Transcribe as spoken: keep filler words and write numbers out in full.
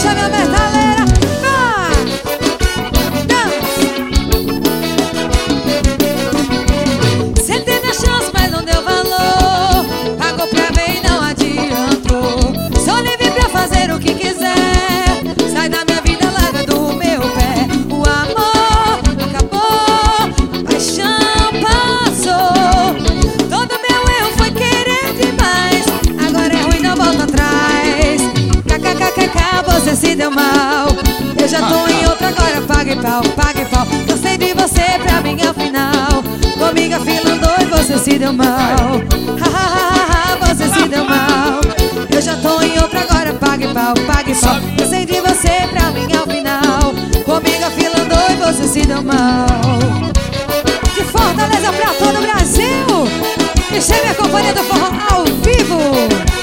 puxa minha metaleira. Vai! Sentei minha chance, mas não deu valor. Pagou pra ver e não adiantou. Sou livre pra fazer o que quiser. Sai da minha vida, larga do meu pé. O amor acabou, a paixão passou. Todo meu erro foi querer demais. Agora é ruim, não volta atrás. Kkkk, você se deu mal. Eu já tô em outra agora, pague pau, pague pau. Gostei de você, pra mim é o final. Comigo a fila andou e você se deu mal. Hahaha, você se deu mal. Eu já tô em outra agora, pague pau, pague pau. Gostei de você, pra mim é o final. Comigo a fila andou e você se deu mal. De Fortaleza pra todo o Brasil, e chame a companhia do forró ao vivo.